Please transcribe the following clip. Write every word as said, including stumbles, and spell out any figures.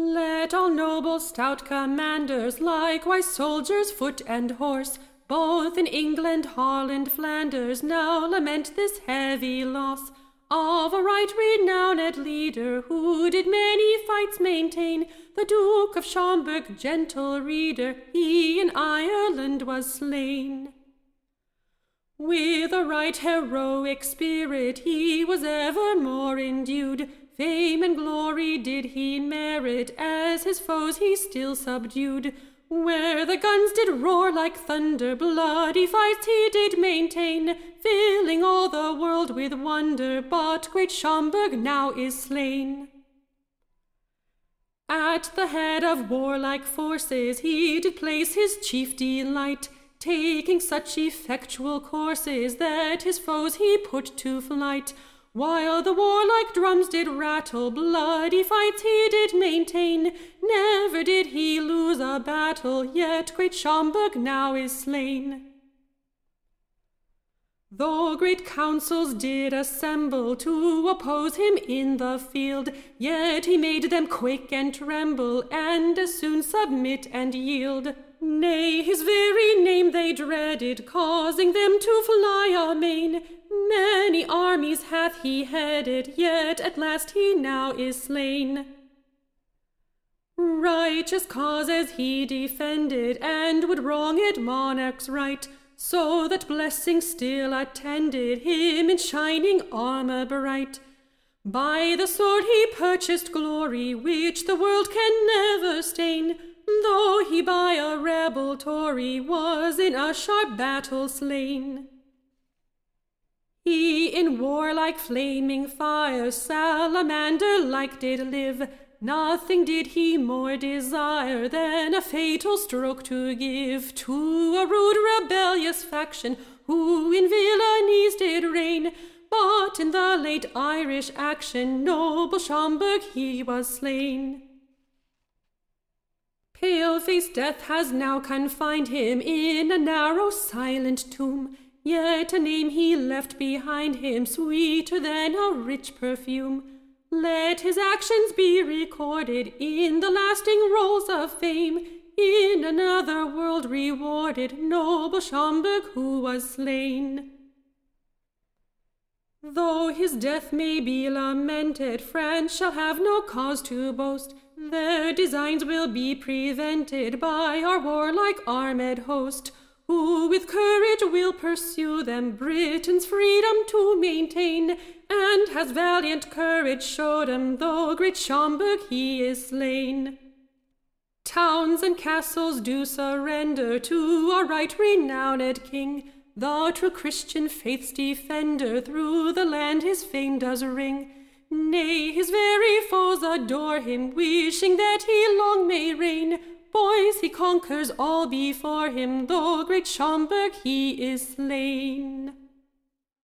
Let all noble stout commanders, likewise soldiers, foot and horse, both in England, Holland, Flanders, now lament this heavy loss of a right renowned leader, who did many fights maintain. The Duke of Schomberg, gentle reader, he in Ireland was slain. With a right heroic spirit he was evermore endued. Fame and glory did he merit, as his foes he still subdued. Where the guns did roar like thunder, bloody fights he did maintain, filling all the world with wonder. But great Schomberg now is slain. At the head of warlike forces he did place his chief delight, taking such effectual courses that his foes he put to flight. While the warlike drums did rattle, bloody fights he did maintain. Never did he lose a battle, yet great Schomberg now is slain. Though great councils did assemble to oppose him in the field, yet he made them quake and tremble, and as soon submit and yield. Nay, his very name they dreaded, causing them to fly amain. Many armies hath he headed, yet at last he now is slain. Righteous causes he defended, and would wronged monarchs right, so that blessing still attended him in shining armor bright. By the sword he purchased glory, which the world can never stain, though he by a rebel Tory was in a sharp battle slain. He in warlike flaming fire salamander-like did live. Nothing did he more desire than a fatal stroke to give to a rude rebellious faction, who in villainies did reign. But in the late Irish action noble Schomberg he was slain. Pale-faced death has now confined him in a narrow silent tomb, yet a name he left behind him sweeter than a rich perfume. Let his actions be recorded in the lasting rolls of fame, in another world rewarded, noble Schomberg who was slain. Though his death may be lamented, France shall have no cause to boast. Their designs will be prevented by our warlike armed host, who with courage will pursue them, Britain's freedom to maintain, and has valiant courage showed 'em, though great Schomberg he is slain. Towns and castles do surrender to our right renowned king, the true Christian faith's defender, through the land his fame does ring. Nay, his very foes adore him, wishing that he long may reign. Boys, he conquers all before him, though great Schomberg he is slain.